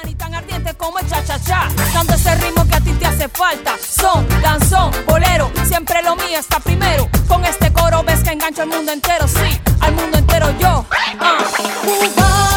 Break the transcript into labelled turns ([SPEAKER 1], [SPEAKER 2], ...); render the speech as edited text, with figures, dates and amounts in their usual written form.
[SPEAKER 1] tan y tan ardiente como el cha-cha-cha. Dando ese ritmo que a ti te hace falta. Son, danzón, bolero, siempre lo mío está primero. Con este coro ves que engancho al mundo entero, sí, al mundo entero yo.